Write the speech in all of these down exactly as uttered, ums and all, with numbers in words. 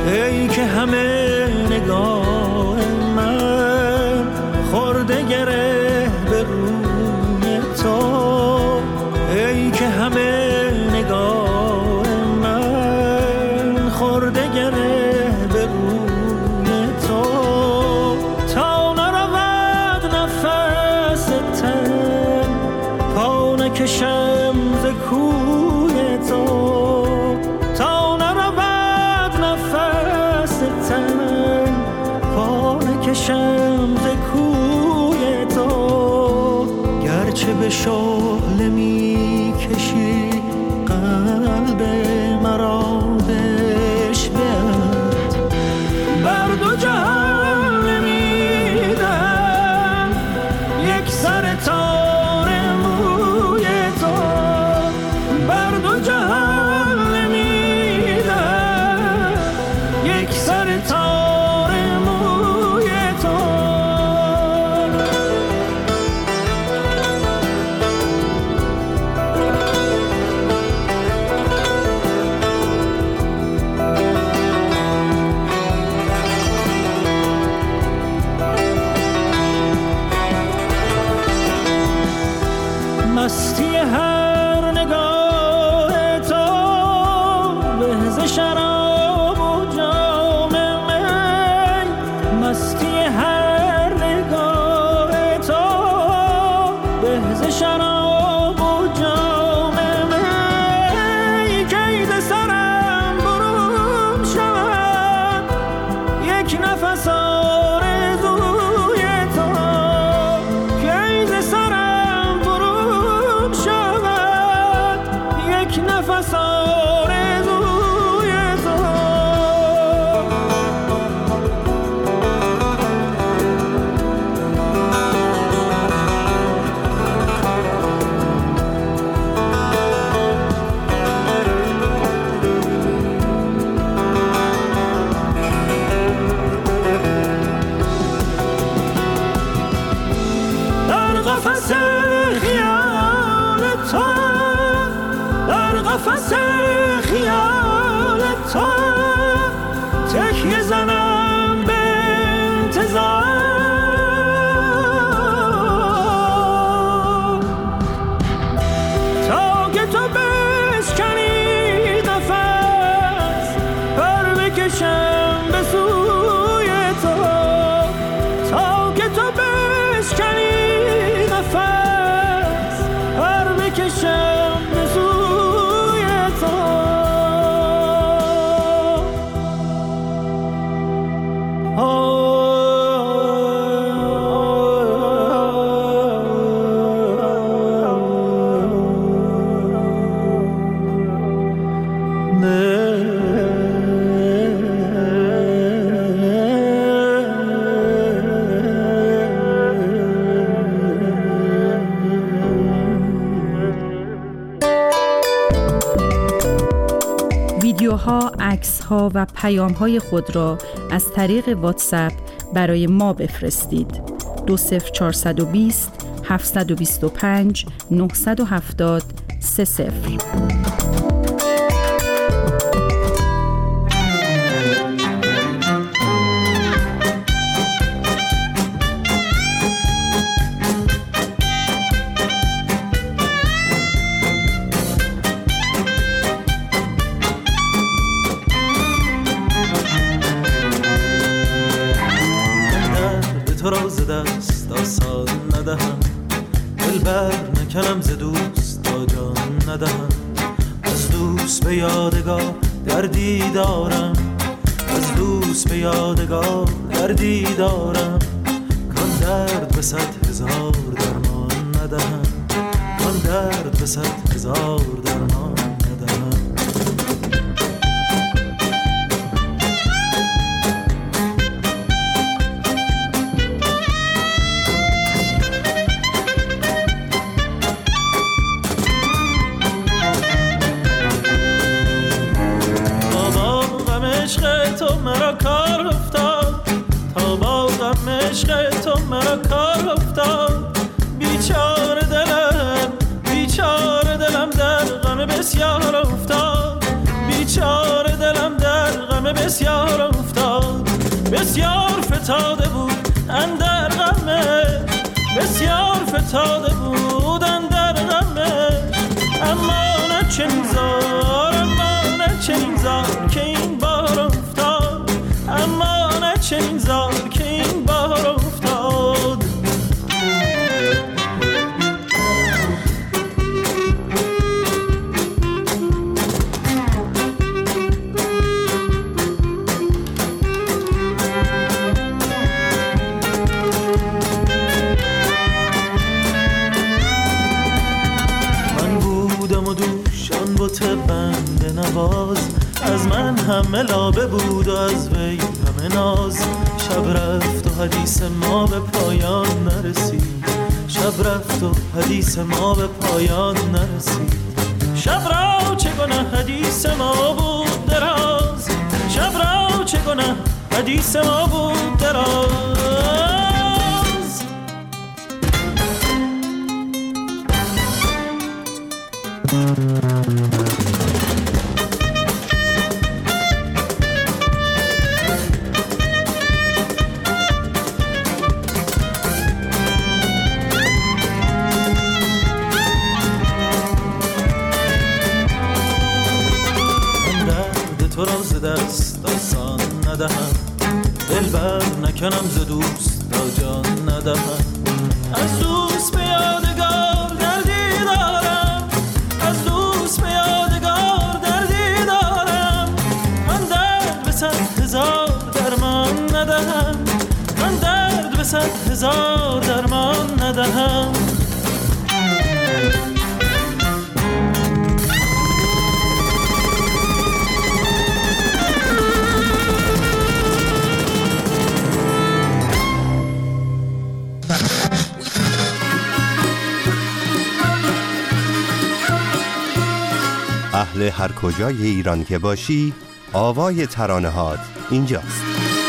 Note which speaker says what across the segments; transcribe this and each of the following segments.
Speaker 1: ای که همه نگاه من خورده گره به روی تو، ای که همه نگاه من خورده گره به روی تو، تا نرود نفس تن پا نکشم ز کوی تو، تا نرود نفس تن پا نکشم ز کوی تو، گرچه به شعله می کشی قلب مرا بشوید، بر دو جهان نمیدم یک سر تار موی تو، بر دو جهان نمیدم یک سر تار موی تو. مستی هر نگاه تو به ز شراب و جام می، مستی هر نگاه تو به ز شراب و جام می، کید سرم برون شود یک نفس آرزوی تو، کید سرم برون شود یک نفس آرزوی تو. در قفس خیال تو، در قفس خیال تو تکیه زنم به انتظار، تا که تو بشکنی نفس پر بکشم به سوی تو، تا که تو بشکنی نفس پر بکشم به سوی تو.
Speaker 2: ویدیوها، عکس‌ها و پیام‌های خود را از طریق واتساپ برای ما بفرستید. دو صفر چهارصد و بیست هفتصد و بیست و پنج نهصد و هفتاد سه صفر.
Speaker 1: تو را ز دست آسان ندهم، دل بر نکنم ز دوست تا جان ندهم، از دوست به یادگار دردی دارم، از دوست به یادگار دردی دارم، کان درد به صد هزار درمان ندهم، کان درد به صد هزار درمان ندهم. عشق تو مرا کار افتاد، تا با غم عشق تو مرا کار افتاد، بیچاره دلم بیچاره دلم در غم بسیار افتاد، بیچاره دلم در غم بسیار افتاد، بسیار فتاده بود اندر غمش، بسیار فتاده بود اندر غمش. اما نه چنین زار، اما نه چنین زار که این بار افتاد، اما نه چنین زار که این بار افتاد. بنده نواز از من همه لابه بود و از وی همه ناز. شب رفت و حدیث ما به پایان نرسید، شب رفت و حدیث ما به پایان نرسید. شب را چه گناه حدیث ما بود دراز، شب را چه گناه حدیث ما بود دراز. تو را ز دست آسان ندهم، دلبر نکنم ز دوست تا جان ندهم. از دوست به یادگار دردی دارم، از دوست به یادگار دردی دارم. من درد به صد هزار درمان ندهم، من درد به صد هزار درمان ندهم.
Speaker 3: اهل هر کجای ایران که باشی، آوای ترانه هات اینجاست.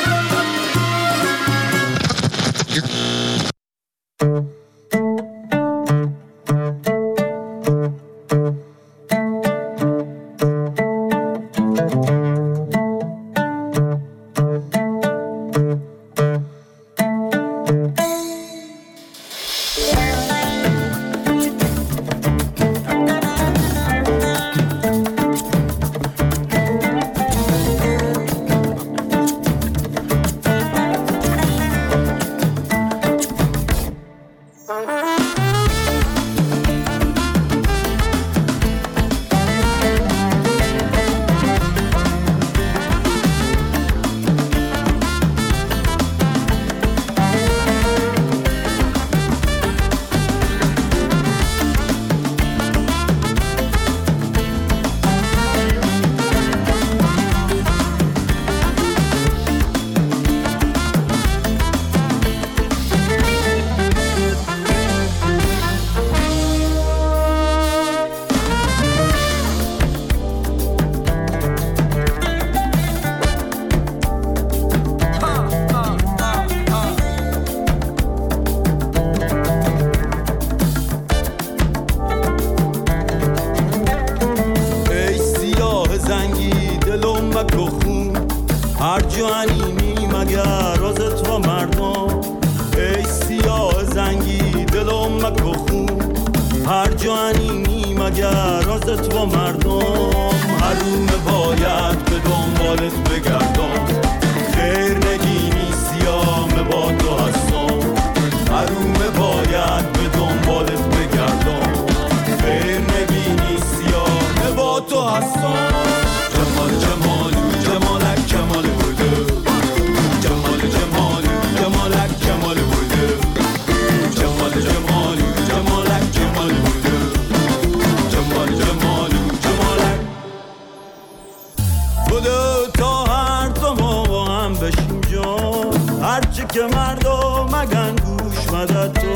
Speaker 4: که مردم مگن گوش مدد تو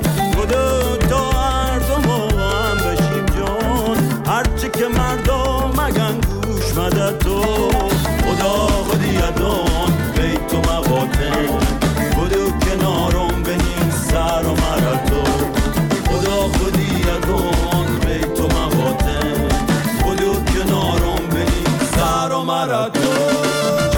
Speaker 4: خدا تا هر دو هم بشیم جان، هرچی که مردم مگن گوش مدد تو خدا خودی یدان بیت و مقاطع خودو کنارم بنیم سر و مرتو خدا خودی یدان بیت و مقاطع خودو کنارم بنیم سر و مرتو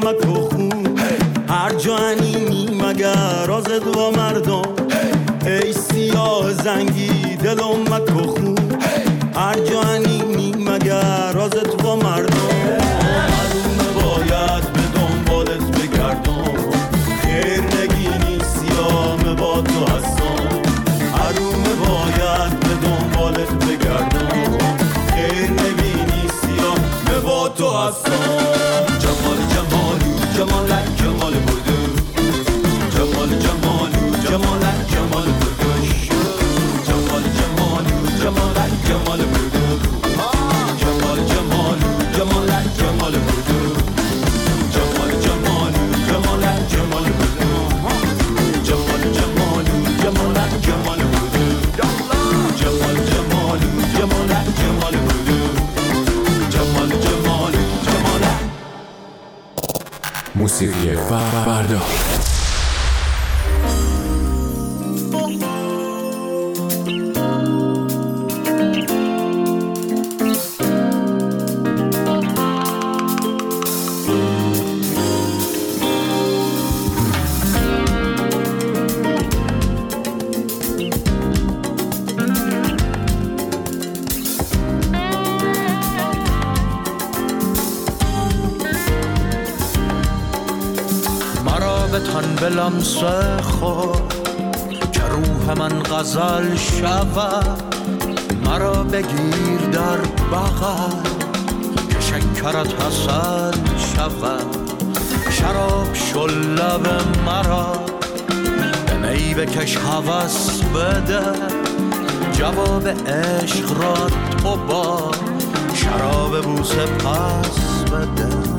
Speaker 4: مکو خون هر جانی مگر آزد و مردم ای سیاه زنگی دلم مکو خون هر جانی مگر آزد و مردم معلومه باید به دنبالت بگردم خیر نگینی سیاه با تو هستم حرومه باید به دنبالت بگردم خیر نگینی سیاه با تو هستم جمال جمالو جمالک جمال بودو جمال جمالو جمالک جمال بودوش جمال جمالو جمالک جمال بودو جمال جمالو جمالک جمال بودو جمال جمالو جمالک جمال بودو جمال جمالو جمالک جمال بودو جمال جمالو جمالک جمال بودو جمال جمالو جمالک
Speaker 5: موسیقی فردا
Speaker 1: به لمس خود که روح من غزل شود مرا بگیر در بغل که شکرت حسن شود شراب شل لب مرا به می بکش هوس بده جواب عشق را تو با شراب بوسه پس بده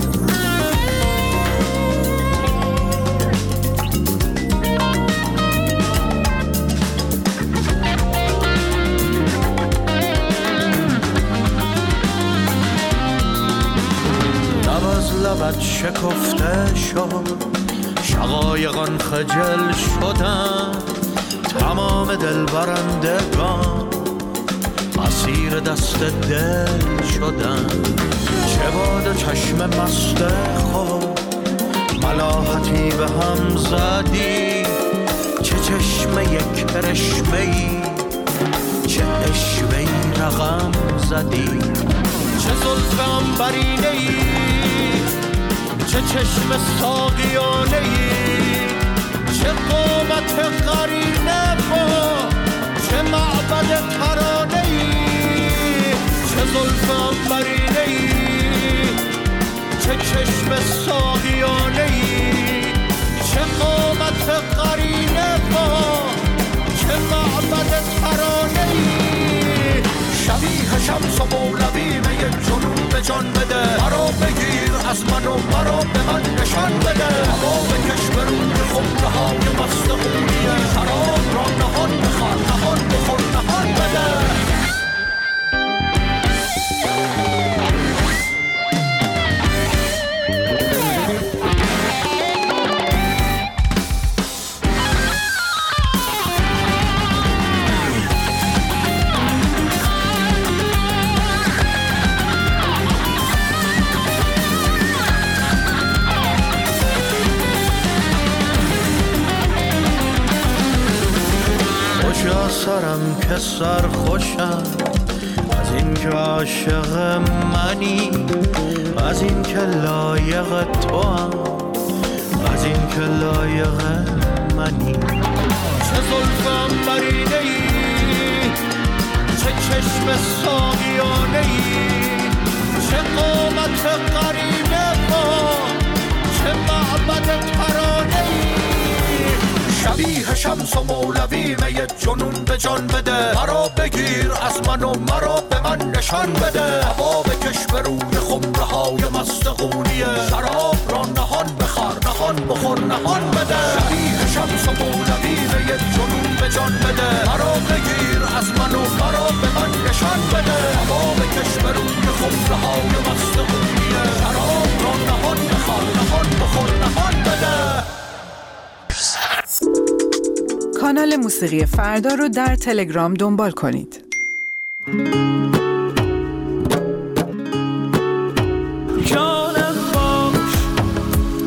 Speaker 1: لبت شکفته شد شقایقان خجل شدن تمام دل برندگان اسیر دست دل شدن چه باد و چشم مست خود ملاحتی به هم زدی چه چشم یک کرشمه‌ای چه اشوه‌ای رقم زدی چه زلف عنبرینه‌ای چه چشم ساقیانه‌ای چه قامت قرینه با چه معبد ترانه‌ای چه زلف عنبرینه‌ای چه چشم ساقیانه‌ای چه قامت قرینه با چه معبد ترانه‌ای شبیه شمس و مولوی می جنون به جان بده مرا بگیر از من و مرا به من نشان بده هوا بکش به روی خمره های مست خونیه شراب را نهان بخور نهان بخور نهان بده سرم که سر خوشم از این که عاشق منی از این که لایق تو هم از این که لایق منی چه زلف عنبرینه‌ای چه چشم ساقیانه‌ای چه قامت قرینه با چه معبد ترانه‌ای شبیه شمس و مولوی می جنون به جان بده مرا بگیر از من و مرا به من نشان بده هوا بکش به روی خمره های مست قونیه شراب را نهان بخور نهان بخور نهان بده شبیه شمس و مولوی می جنون به جان بده مرا بگیر از من و مرا به من نشان بده هوا بکش به روی خمره های مست قونیه شراب را نهان بخور نهان بخور نهان بده.
Speaker 6: کانال موسیقی فردا رو در تلگرام دنبال کنید.
Speaker 1: جانم باش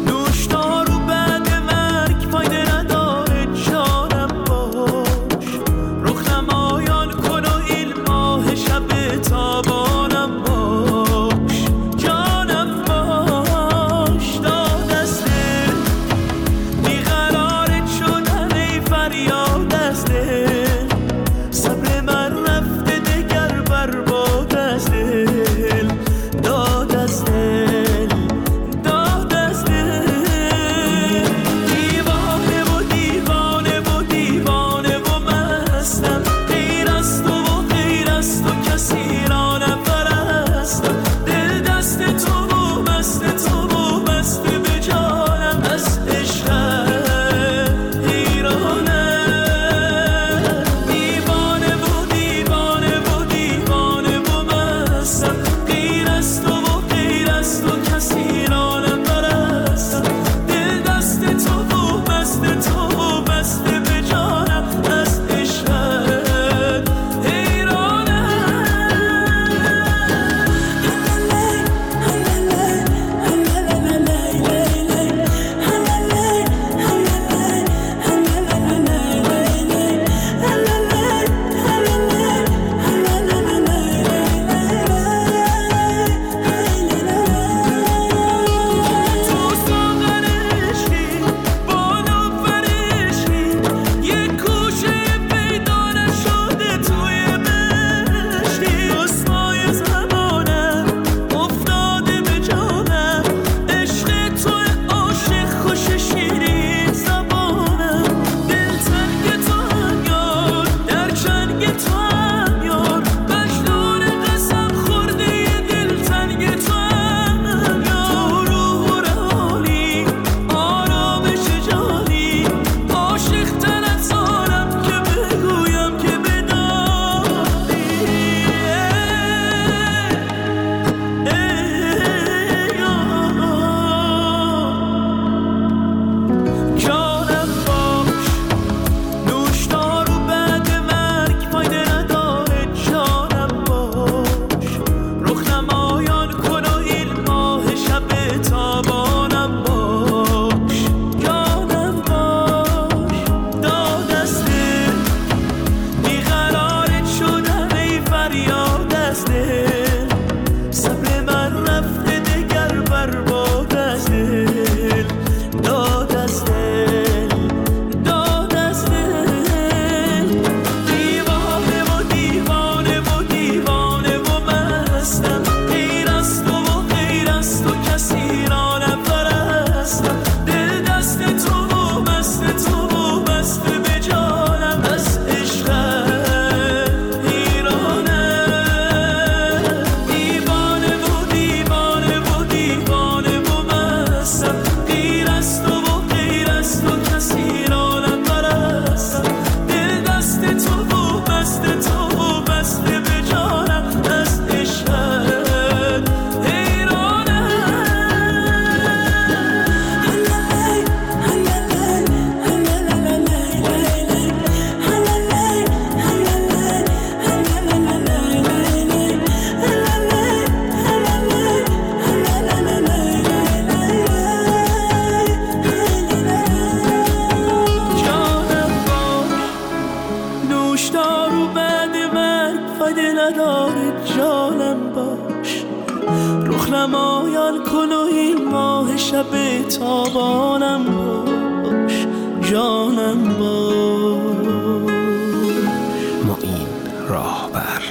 Speaker 1: نمایان کن و این ماه شب تابانم باش، جانم باش.
Speaker 5: معین راهبر.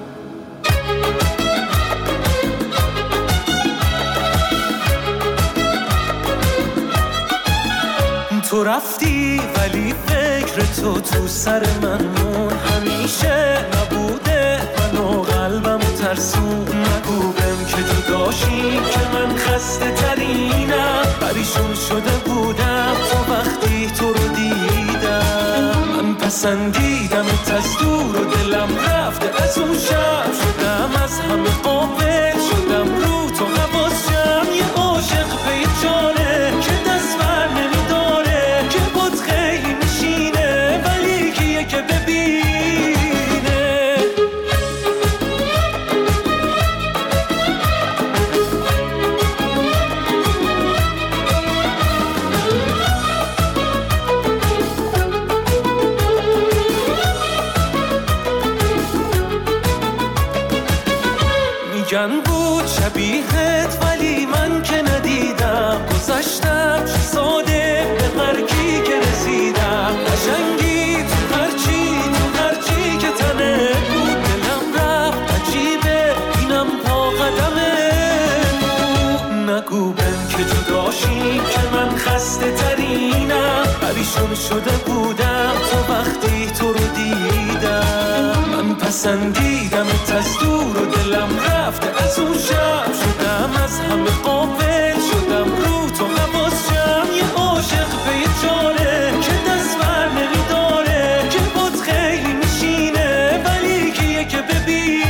Speaker 1: تو رفتی ولی فکر تو تو سر من مون، همیشه نبوده منو قلبم ترسون. نگو بهم که جداشی که من خسته ترینم، پریشون شده بودم تو وقتی تو رو دیدم. من پسندیدمت از دور و دلم رفته از اون شب، شدم از همه قابل شدم رو تو حواس جمع. یه عاشق به جانه که دست بر نمیداره، که بود خیلی میشینه ولی کیه که ببینه. میگن بود شبیهت ولی من که ندیدم، گذشتم چه ساده به هر کی که رسیدم. قشنگی تو هرچی تو هرچی که تنه بود، دلم رفت عجیبه اینم پا قدمه بود. نگو بهم که جداشی که من خسته ترینم، پریشون شده بودم تو وقتی تو رو دیدم. من پسندیدمت از دور و دلم رفته از اون شب، شدم از همه قابل شدم رو تو حواس جمع. یه عاشق به یه جانه که دست بر نمیداره، که بود خیلی میشینه ولی کیه که ببینه.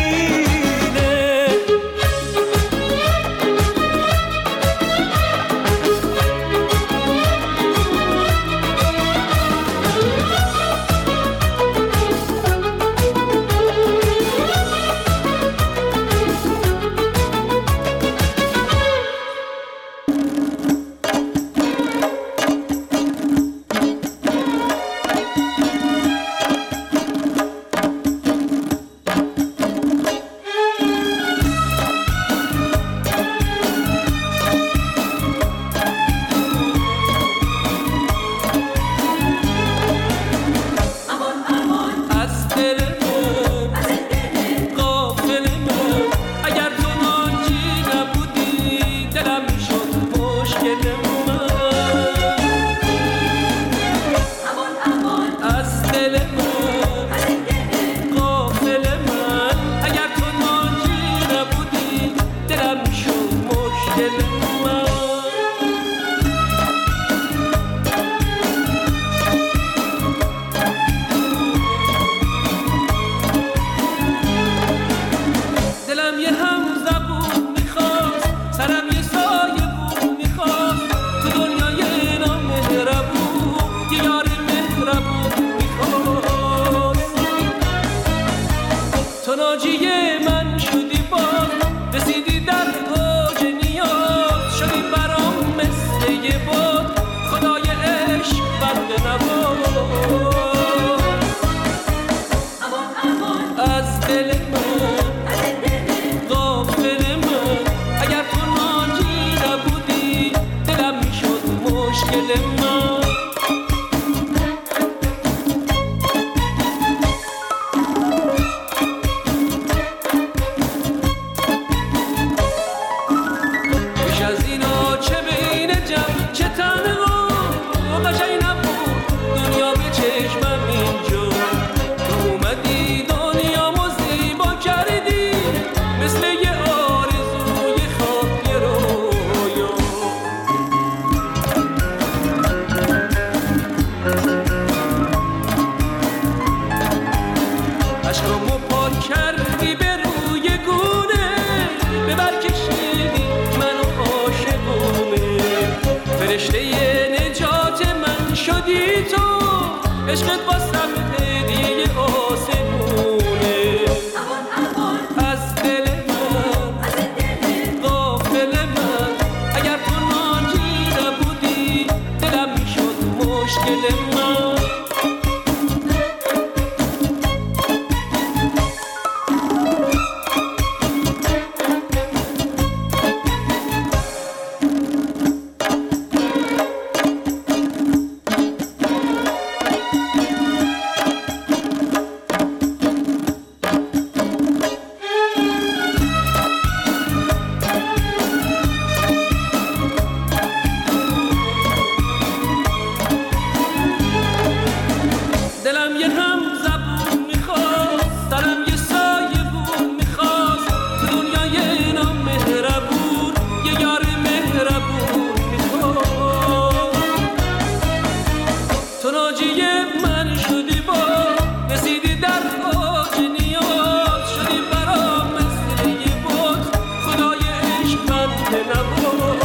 Speaker 7: ناجی من شدی با رسیدی در اوج نیاز شدی برام مثل یه بود خدای عشق من نبود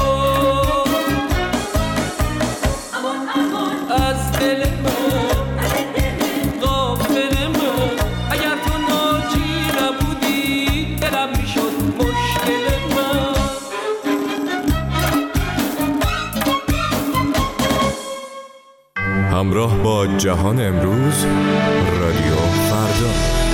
Speaker 7: از دل من غافل من اگر تو ناجی نبودی دلم میشد مشکل من.
Speaker 8: همراه با جهان امروز رادیو فردا.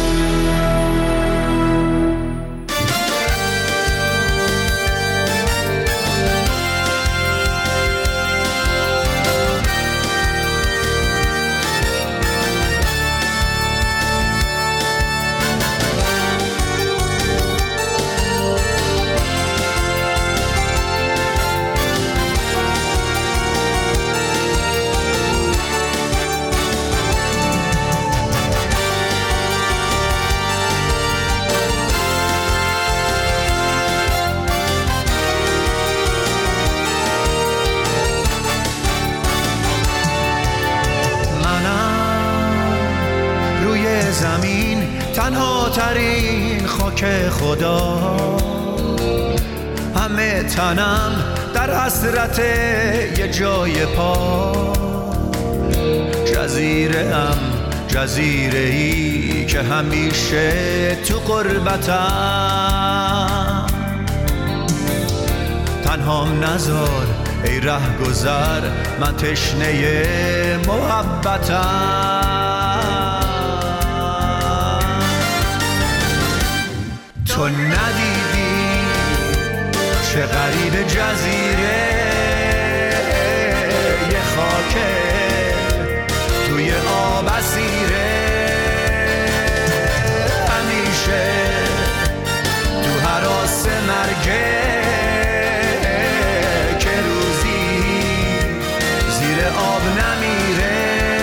Speaker 9: زمین تنها ترین خاک خدا، همه تنم در حسرت یه جای پا، جزیره ام جزیره ای که همیشه تو غربتم، تنهام نذار ای ره گذر من تشنه محبتم. تو ندیدی چه غریب جزیره یه خاکه توی آب اسیره، همیشه تو هراس مرگه که روزی زیر آب نمیره.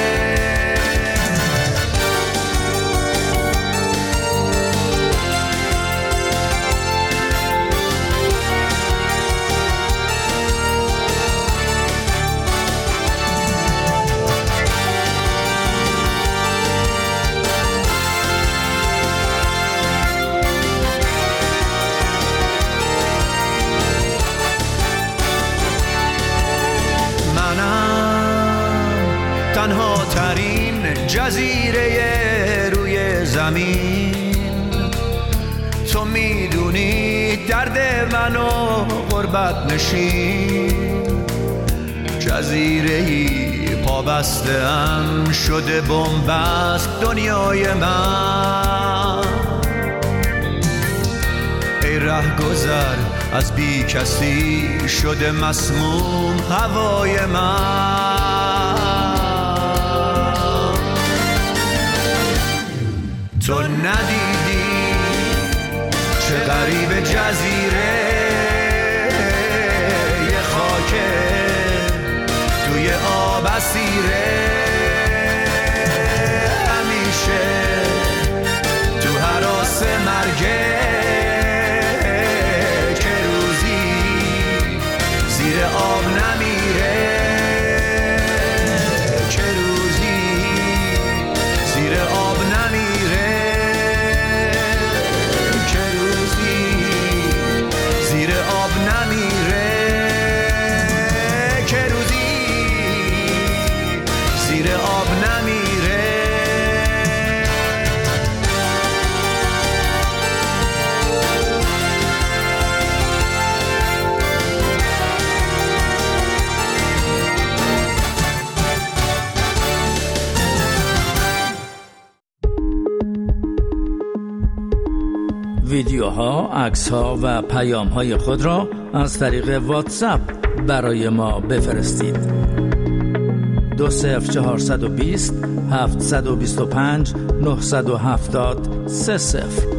Speaker 9: تنها ترین جزیره روی زمین، تو میدونی درد منو غربت نشین، جزیره‌ای پابسته ام شده بنبست دنیای من، ای ره گذر از بی کسی شده مسموم هوای من. تو ندیدی چه غریب جزیره یه خاکه توی آب اسیره، همیشه تو هراس مرگه که روزی زیر آب نمیره، که روزی زیر آب نمیره، که روزی زیر آب نمیره، که روزی زیر آب نمیره.
Speaker 10: ویدیوها، عکس‌ها و پیام‌های خود را از طریق واتساپ برای ما بفرستید. دو صفر چهارصد و بیست هفتصد و بیست و پنج نهصد و هفتاد سه صفر.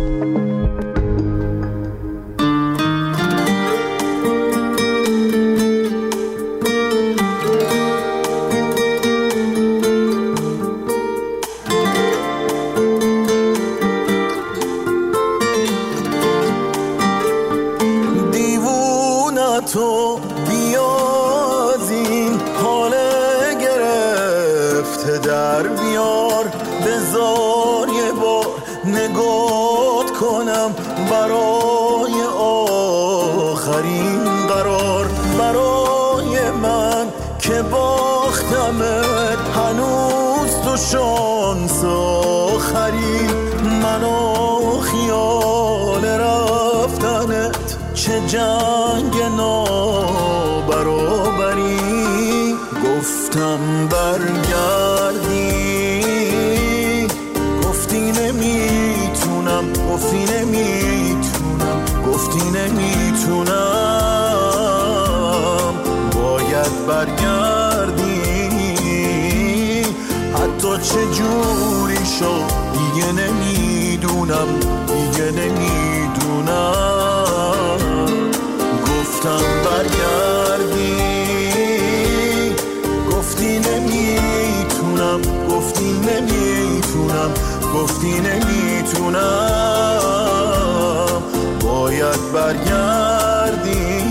Speaker 11: تو بیازین حال گرفته در
Speaker 4: در بیار بذار یه بار نگات کنم برای آخرین قرار برای من که باختمت هنوز تو شانس آخری منو خیال رفتنت چه جنگ نابرابری گفتم برگردی گفتی نمیتونم گفتی نمیتونم گفتی نمیتونم باید برگردی حتی چه جوری شد دیگه نمیدونم دیگه نمیدونم گفتم برگردی گفتی نمیتونم گفتی نمیتونم گفتی نمیتونم باید برگردی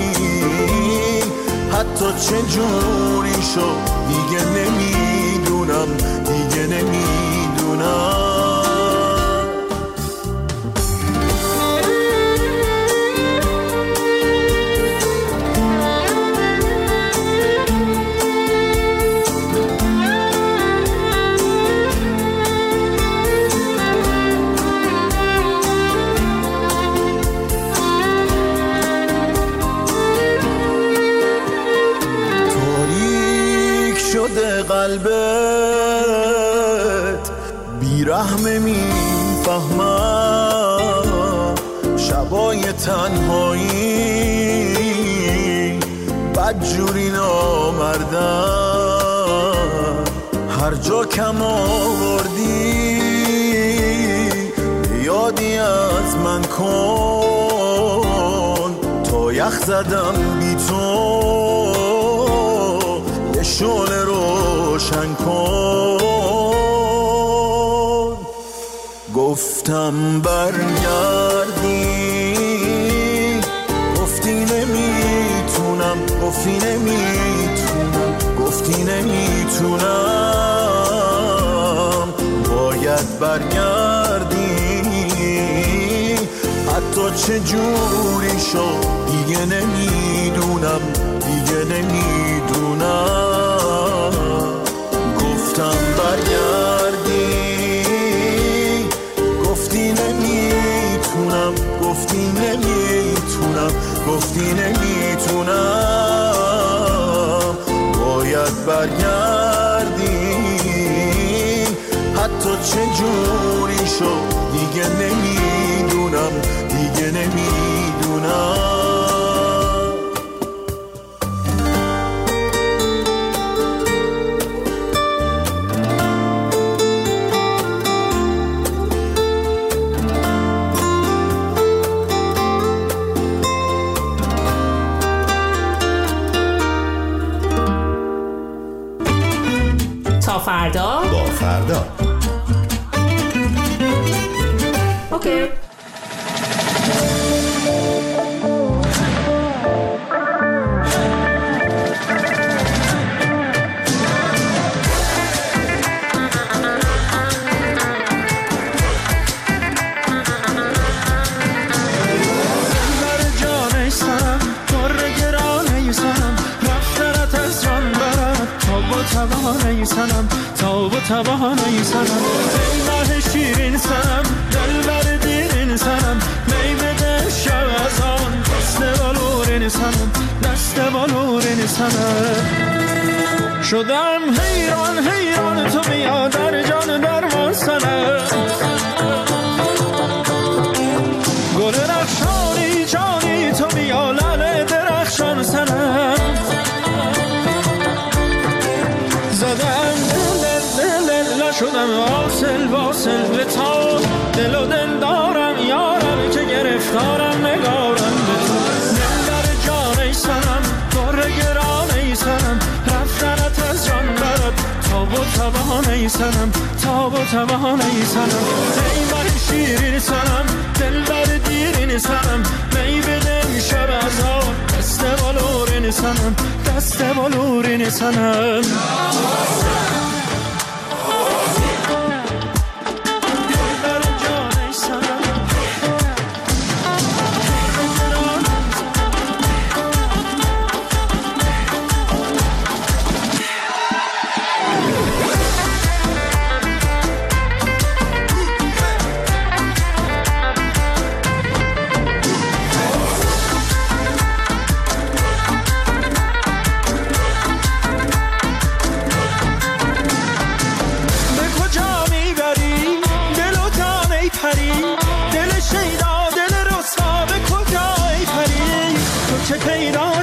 Speaker 4: حتی چه جوری شد دیگه نمیدونم دیگه نمیدونم قلبت بیرحمه میفهمم شبای تنهایی بدجوری نامردم هر جا کم آوردی یادی از من کن تا یخ زدم بی تو یه شعله روشن کن گفتم برگردی گفتی نمیتونم گفتی نمیتونم گفتی نمیتونم باید برگردی حتی چه جوری شد دیگه نمیدونم دیگه نمیدونم گفتم برگردی گفتی نمیتونم گفتی نمیتونم گفتی نمیتونم باید برگردی حتی چه جوری شد دیگه نمیدونم دیگه نمیدونم
Speaker 11: تا فردا
Speaker 3: با فردا
Speaker 11: اوکی
Speaker 7: توانه سنم تا و توانه سنم ای ماه شیرین سنم دل بر دیرین سنم می بده شب از آن دست بالورین سنم دست بالورین سنم شدم حیران حیران تو بیا در جان درمان سنم گل رخشانی جانی تو بیا لعل درخشان سنم زدم دل دل دل شدم واصل واصل به تا دل و دل دارم یارم که گرفتارم نگارم به تو دل در جان ای سنم بار گران ای سنم رفتنت از جان برد تا و توان ای سنم تا و توان ای سنم ای بر شیرین سنم دل بر دیرین سنم می بدم شب از آن دست بالورین سنم دست بالورین سنم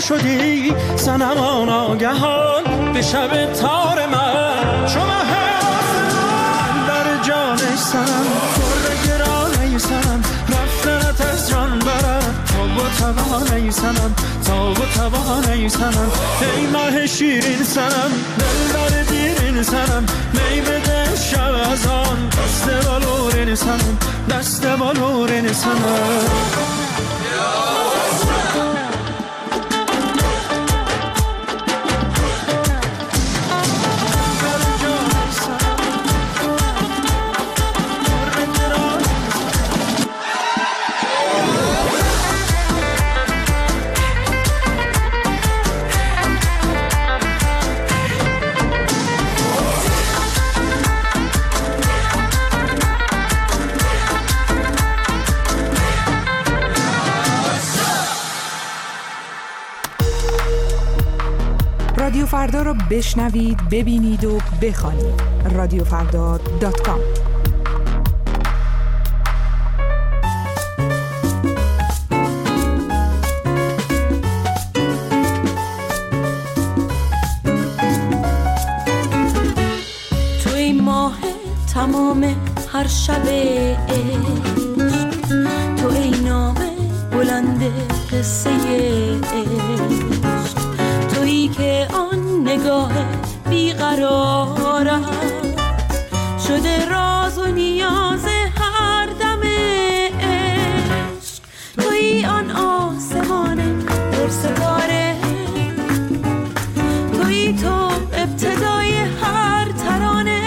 Speaker 7: شدی صنما ناگهان به شب تار من چو مه آسمان در جانش سرم پر گرانه سرم رفتنت از جان برم تا و توانه سنم تا و توانه سنم ای ماه شیرین سنم دلبر دیرین سنم می بده شب از آن دست بالورین سنم دست بالورین سنم
Speaker 6: رادیو فردا رو بشنوید، ببینید و بخوانید. رادیو فردا دات کام.
Speaker 12: توی ماه تمام هر شب عشق، تو ای نامه بلند قصه عشق، تویی که آن نگاه بیقرارم شده راز و نیاز هر دم عشق، تویی آن آسمان پر ستاره، تویی تو ابتدای هر ترانه،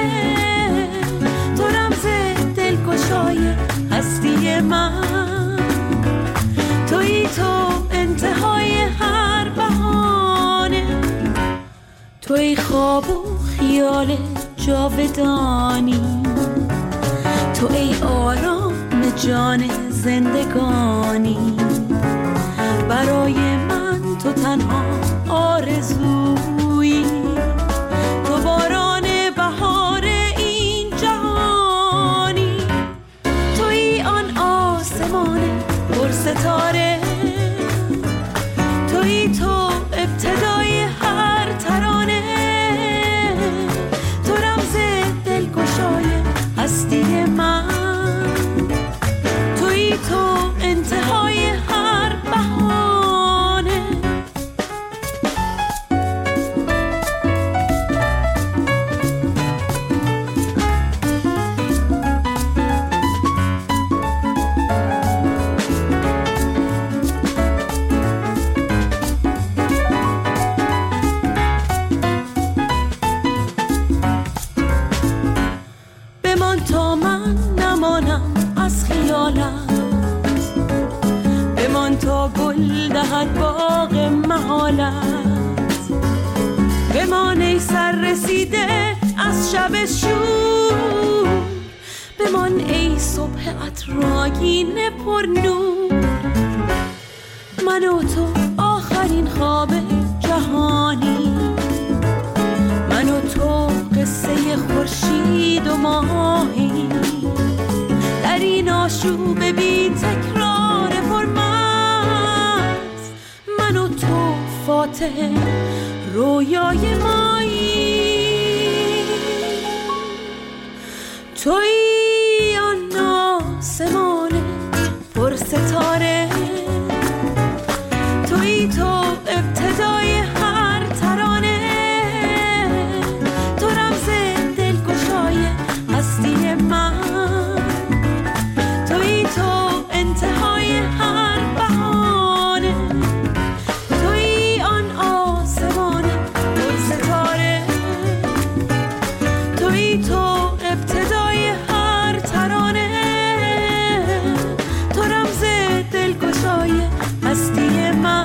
Speaker 12: تو رمز دلگشای هستی من، تویی تو انتهای هر بهانه، توی خواب و خیال جاودانی، تو ای آرام جان زندگانی، برای من تو تنها آرزویی، تو باران بهار این جهانی، توی آن آسمان پر ستاره، توی تو ابتدای هر ترانه، تو رمز دلگشای هستی من، توی تو انتهای هر بهانه. بمان تا من نمانم از خیالت، بمان تا گل دهد باغ محالت، بمان ای سر رسیده از شب شور، بمان ای صبح عطرآگین پر نور، من و تو آخرین خواب جهانی، من و تو قصه خورشید و ماهی، در این آشوب بی تکرار پرمست، من و تو فاتح رویای مایی، تویی آن آسمان پر ستاره، تویی تو ابتدای هر ترانه، تو رمز دلگشای هستی من، تویی تو انتهای هر بهانه، تویی آن آسمان پر ستاره، تویی تو ابتدای هر ترانه، تو رمز دلگشای هستی من،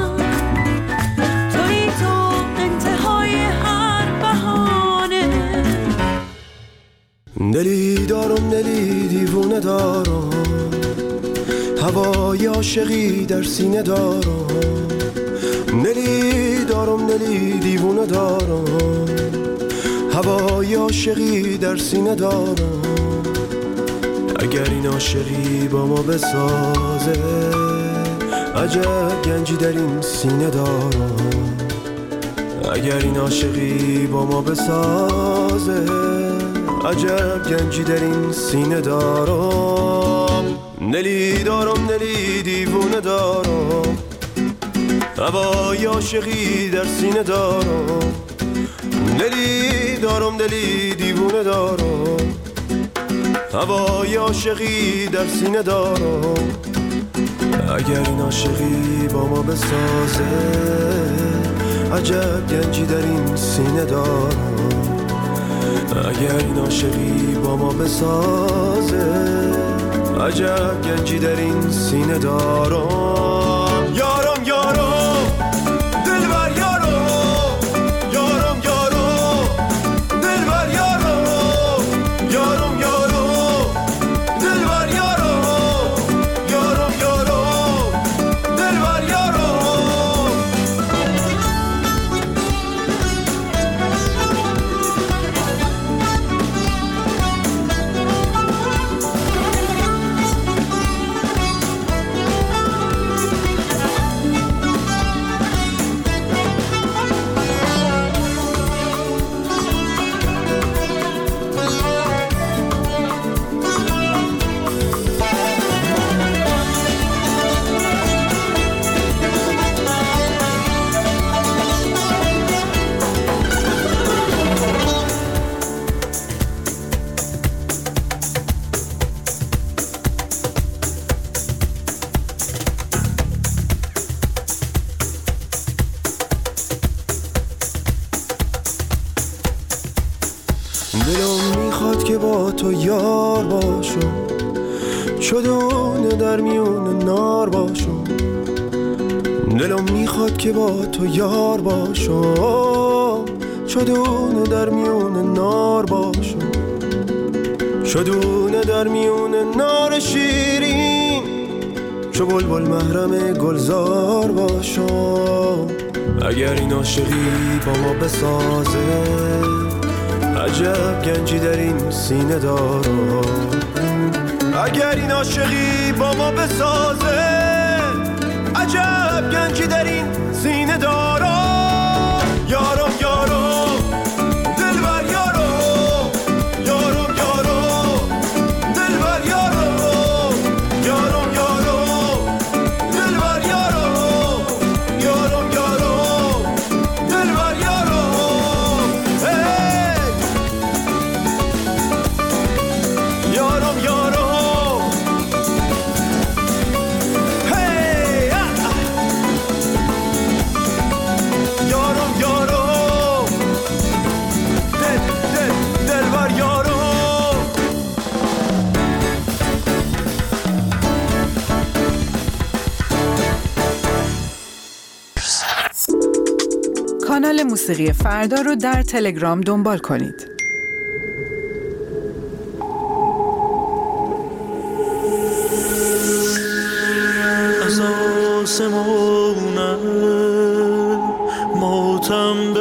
Speaker 12: تویی تو انتهای هر بهانه.
Speaker 13: دلی دارم دلی دیوونه دارم، هوای عاشقی در سینه دارم، دلی دارم دلی دیوونه دارم، هوای عاشقی در سینه دارم، اگر این عاشقی با ما بسازه، عجب گنجی در این سینه دارم، اگر این عاشقی با ما بسازه. عجب گنجی در این سینه دارم، نلی دارم نلی دیوونه دارم، هوای عاشقی در سینه دارم. نلی دارم نلی دیوونه دارم، هوای عاشقی در سینه دارم. اگر این عاشقی با ما بسازه، عجب گنجی در این سینه دارم. اگر این عاشقی با ما بسازه، عجب گنجی در این سینه دارم. یارم یارم دلبر یارم، یارم یارم دلبر یارم، یارم یارم دلبر یارم، یارم یارم دلبر یارم. دلم میخواد که با تو یار باشم، چدونه در میون نار باشم. دلم میخواد که با تو یار باشم، چدونه در میون نار باشم. چدونه در میون نار شیرین، چو بلبل محرم گلزار باشم. اگر این عاشقی با ما بسازه، عجب گنجی در این سینه دارم. اگر این عاشقی با ما بسازه، عجب گنجی در این سینه دارم. یارم یارم دلبر یارم، یارم یارم دلبر یارم، یارم یارم دلبر یارم، یارم یارم دلبر یارم. یارم یارم هی یارم یارم دل دل دلبر یارم.
Speaker 6: کانال موسیقی فردا رو در تلگرام دنبال کنید.
Speaker 1: از آسمانم ماتم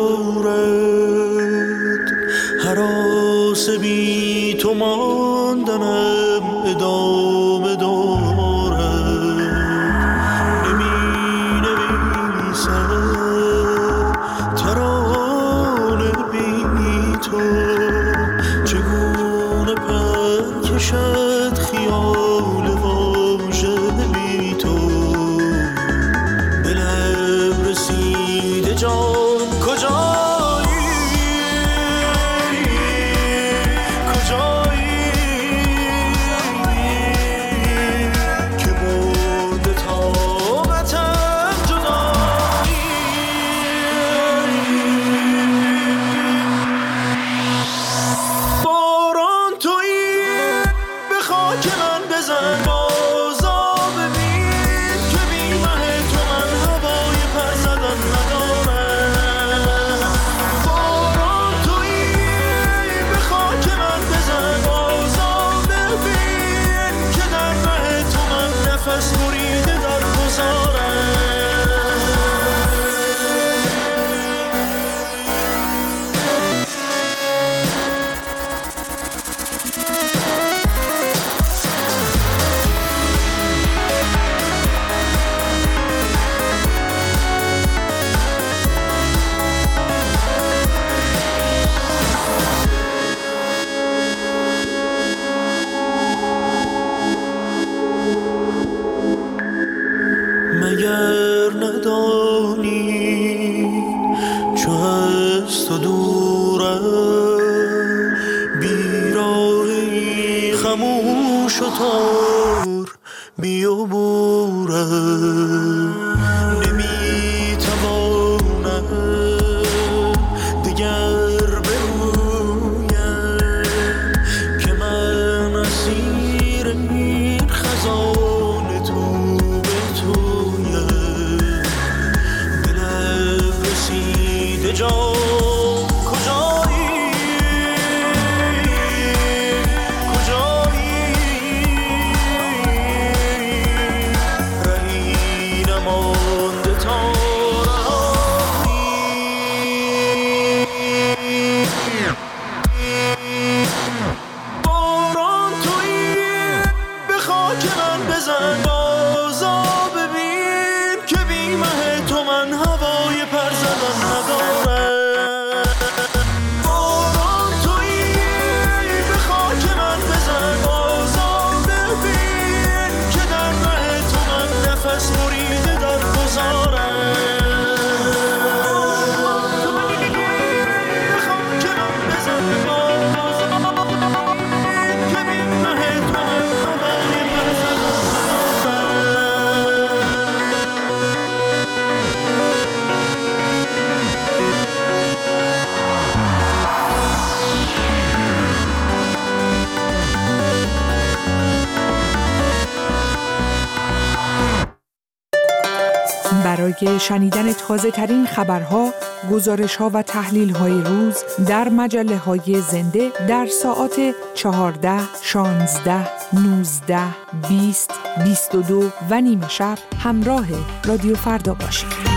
Speaker 1: ببارد، هراس بی تو ماندنم ادامه دارد. نمی نویسم ترانه بی تو، چگونه پر کشد خیال واژه بی تو. دلم رسیده جان کجایی، کجایی که برده طاقتم جدایی. باران تویی به خاطر
Speaker 13: همون شطور بیابوره نمیتوانم دیگر برویم که من اسیر این خزان تو به تویم دلم رسیده جا
Speaker 6: برای شنیدن تازه ترین خبرها، گزارش ها و تحلیل های روز در مجله های زنده در ساعات چهارده، شانزده، نوزده، بیست، بیست و دو و نیمه شب همراه رادیو فردا باشید.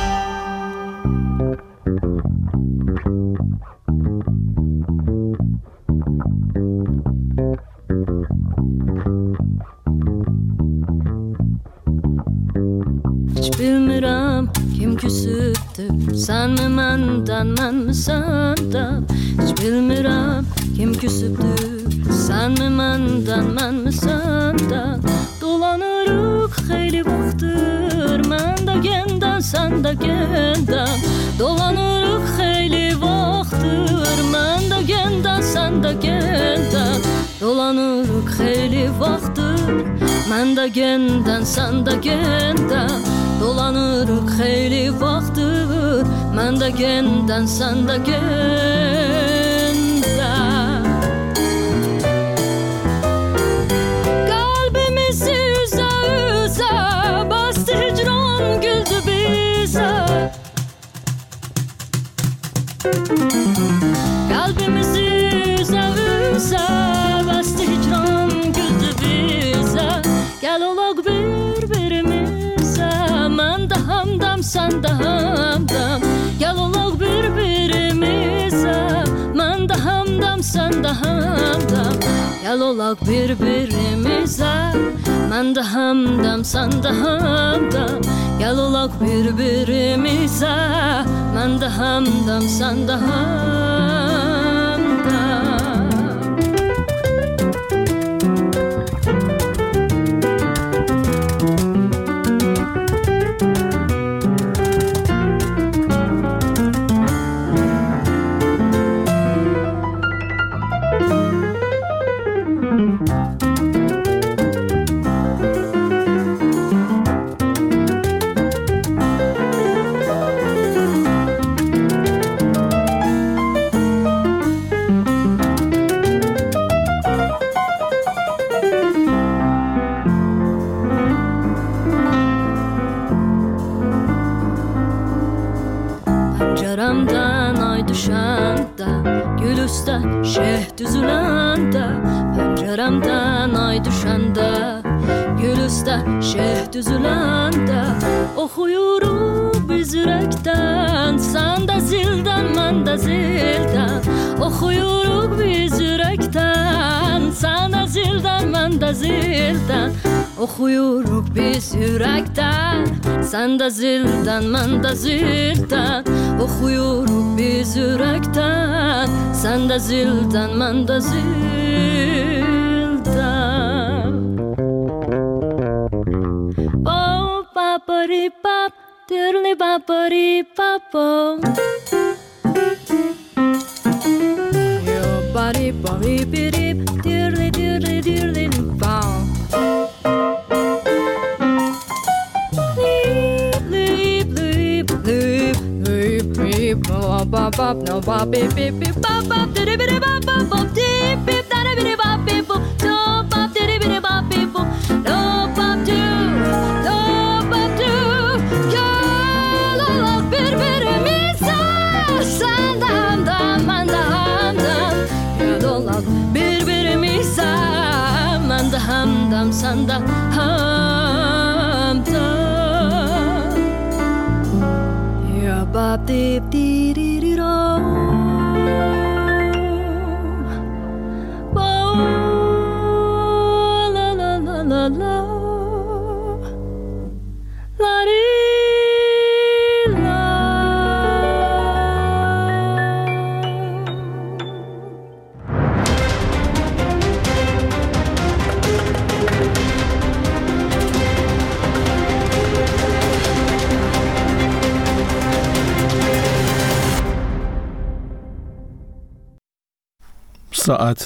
Speaker 14: Bilmirəm kim küsübdür, sən mi məndən, mən mi səndən? Heç bilmirəm kim küsübdür, sən mi məndən, mən mi səndən? Dolanırıq xeyli vaxtdır, mən də gəndən, sən də gəndən. Dolanırıq xeyli vaxtdır, mən də gəndən, sən də gəndən. Dolanırıq xeyli vaxtdır, mən də gəndən, sən də gəndən. Dolanırıq xeyli vaxtdır, mən də gəndən, sən də gəndən. Qəlbimizi üzə üzə bastı hicran güldü bizə. Qəlbimizi üzə üzə bastı hicran güldü bizə. Gəl olaq bir-birimizə, mən də hamdam, sən də hamdam. Gəl olaq bir-birimizə, mən də hamdam, sən də hamdam. Gəl olaq bir-birimizə, mən də hamdam, sən də hamdam. Gəl olaq bir-birimizə, mən də hamdam, sən də hamdam. Pəncərəmdən ay düşəndə, gül üstə şeh düzüləndə. Pəncərəmdən ay düşəndə, gül üstə şeh düzüləndə. Oxuyuruq biz ürəkdən, sən də zildən, mən də zildən. Oxuyuruq biz ürəkdən, sən də zildən, mən də zildən. Oxuyuruq biz ürəkdən, sən də zildən, mən də zildən. Oxuyuruq biz ürəkdən, sən də zildən, mən də zildən. Bop, bapari, bap, dirli bapari, papo. Yo, bari, bari, birip, dirli diddly diddly diddly bow. Leap, leap, leap, leap, leap, bop, bop, bop, no bop, beep, beep, beep, bop, bop, diddy, biddy, bop, bop, bop, deep, beep, daddy, biddy, bop, beep, boop, do, bop, diddy, biddy, bop, beep, boop, do, bop, do, do, bop, do, ya, la, la, bir, biddy, mi, sa, san, dam, dam, man, dam, dam, ya, do, la, bir, biddy, mi, sa, man, dam, dam, san, dam, ham, dam. Bop dip dee dee dee do. Bo la la la la la. La dee la.
Speaker 15: ساعت